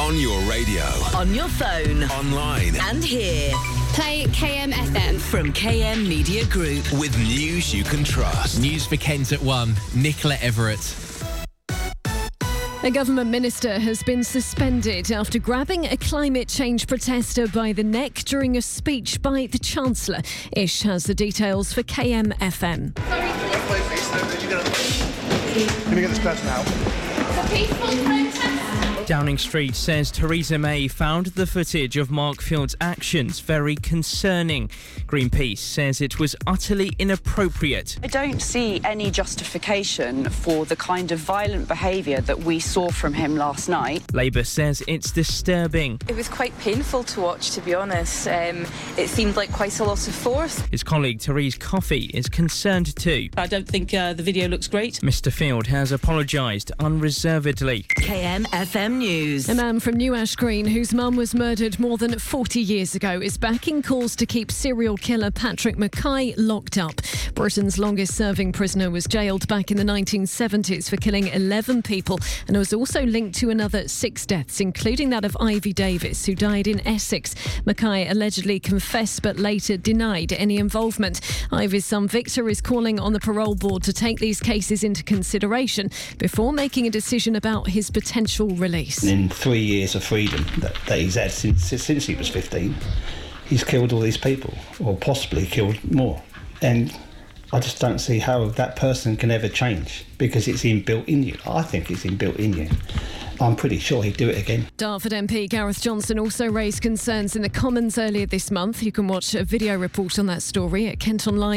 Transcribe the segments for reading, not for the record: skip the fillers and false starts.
On your radio. On your phone. Online. And here. Play KM FM. From KM Media Group. With news you can trust. News for Kent at 1. Nicola Everett. A government minister has been suspended after grabbing a climate change protester by the neck during a speech by the Chancellor. Ish has the details for KM FM. Can we get this person out? Downing Street says Theresa May found the footage of Mark Field's actions very concerning. Greenpeace says it was utterly inappropriate. I don't see any justification for the kind of violent behaviour that we saw from him last night. Labour says it's disturbing. It was quite painful to watch, to be honest. It seemed like quite a lot of force. His colleague Therese Coffey is concerned too. I don't think the video looks great. Mr Field has apologised unreservedly. KM FM News. A man from New Ash Green, whose mum was murdered more than 40 years ago, is backing calls to keep serial killer Patrick Mackay locked up. Britain's longest-serving prisoner was jailed back in the 1970s for killing 11 people and was also linked to another 6 deaths, including that of Ivy Davis, who died in Essex. Mackay allegedly confessed but later denied any involvement. Ivy's son Victor is calling on the parole board to take these cases into consideration before making a decision about his potential release. In 3 years of freedom that he's had since he was 15, he's killed all these people, or possibly killed more. And I just don't see how that person can ever change, because it's inbuilt in you. I think it's inbuilt in you. I'm pretty sure he'd do it again. Dartford MP Gareth Johnson also raised concerns in the Commons earlier this month. You can watch a video report on that story at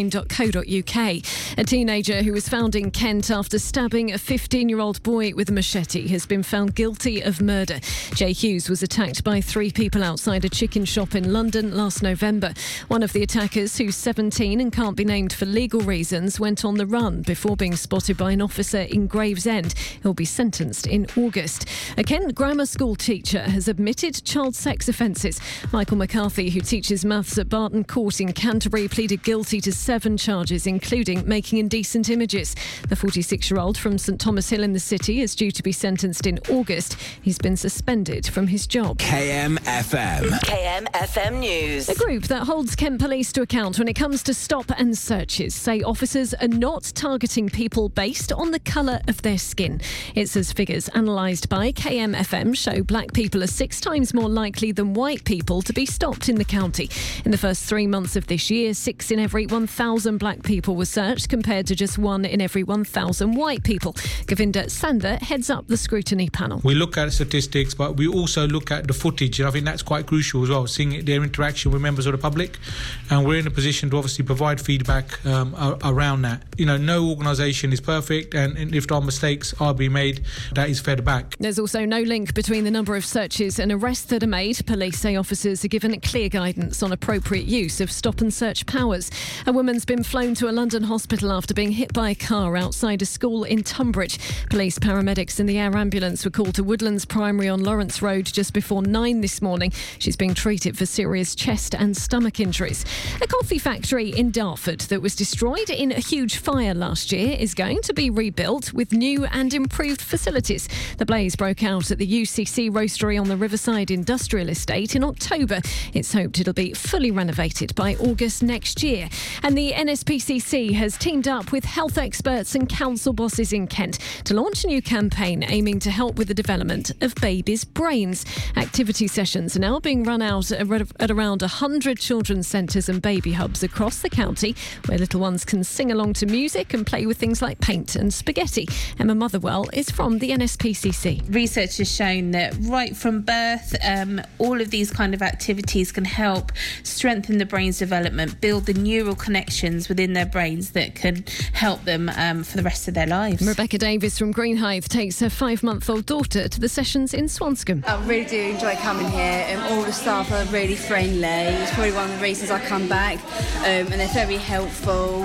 kentonline.co.uk. A teenager who was found in Kent after stabbing a 15-year-old boy with a machete has been found guilty of murder. Jay Hughes was attacked by 3 people outside a chicken shop in London last November. One of the attackers, who's 17 and can't be named for legal reasons, went on the run before being spotted by an officer in Gravesend. He'll be sentenced in August. A Kent grammar school teacher has admitted child sex offences. Michael McCarthy, who teaches maths at Barton Court in Canterbury, pleaded guilty to 7 charges, including making indecent images. The 46-year-old from St Thomas Hill in the city is due to be sentenced in August. He's been suspended from his job. KM FM. KM FM News. A group that holds Kent Police to account when it comes to stop and searches say officers are not targeting people based on the colour of their skin. It says figures analysed by KM FM show black people are 6 times more likely than white people to be stopped in the county. In the first 3 months of this year, 6 in every 1,000 black people were searched, compared to just 1 in every 1,000 white people. Govinda Sandha heads up the scrutiny panel. We look at statistics, but we also look at the footage, and I think that's quite crucial as well, seeing their interaction with members of the public. And we're in a position to obviously provide feedback around that. You know, no organisation is perfect, and if our mistakes are being made, that is fed back. There's also no link between the number of searches and arrests that are made. Police say officers are given clear guidance on appropriate use of stop and search powers. A woman's been flown to a London hospital after being hit by a car outside a school in Tunbridge. Police, paramedics and the air ambulance were called to Woodlands Primary on Lawrence Road just before 9 this morning. She's being treated for serious chest and stomach injuries. A coffee factory in Dartford that was destroyed in a huge fire last year is going to be rebuilt with new and improved facilities. The blaze broke out at the UCC roastery on the Riverside Industrial Estate in October. It's hoped it'll be fully renovated by August next year. And the NSPCC has teamed up with health experts and council bosses in Kent to launch a new campaign aiming to help with the development of babies' brains. Activity sessions are now being run out at around 100 children's centres and baby hubs across the county, where little ones can sing along to music and play with things like paint and spaghetti. Emma Motherwell is from the NSPCC. Research has shown that right from birth, all of these kind of activities can help strengthen the brain's development, build the neural connections within their brains that can help them for the rest of their lives. Rebecca Davis from Greenhithe takes her 5-month-old daughter to the sessions in Swanscombe. I really do enjoy coming here. All the staff are really friendly. It's probably one of the reasons I come back. And they're very helpful.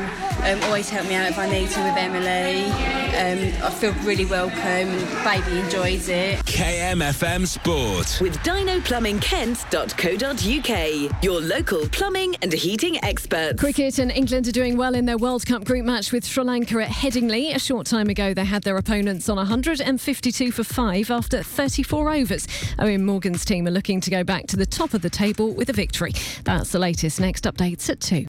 always help me out if I need to with Emily. I feel really welcome and baby enjoys it. KMFM Sport. With dinoplumbingkent.co.uk, your local plumbing and heating experts. Cricket, and England are doing well in their World Cup group match with Sri Lanka at Headingley. A short time ago, they had their opponents on 152 for 5 after 34 overs. Owen Morgan's team are looking to go back to the top of the table with a victory. That's the latest. Next updates at 2.